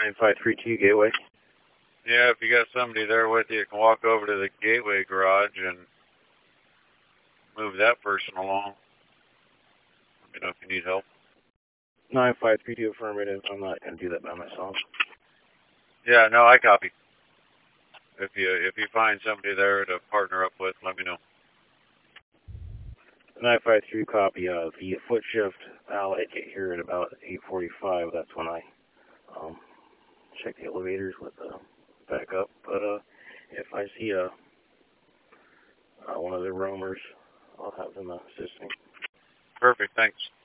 9532 Gateway. Yeah, if you got somebody there with you, you can walk over to the Gateway garage and move that person along. Let me know if you need help. 9532 affirmative. I'm not going to do that by myself. Yeah, no, I copy. If you find somebody there to partner up with, let me know. 953 copy. The foot shift, I'll get here at about 8:45. That's when I check the elevators with the backup. But if I see one of the roamers, I'll have them assist me. Perfect, thanks.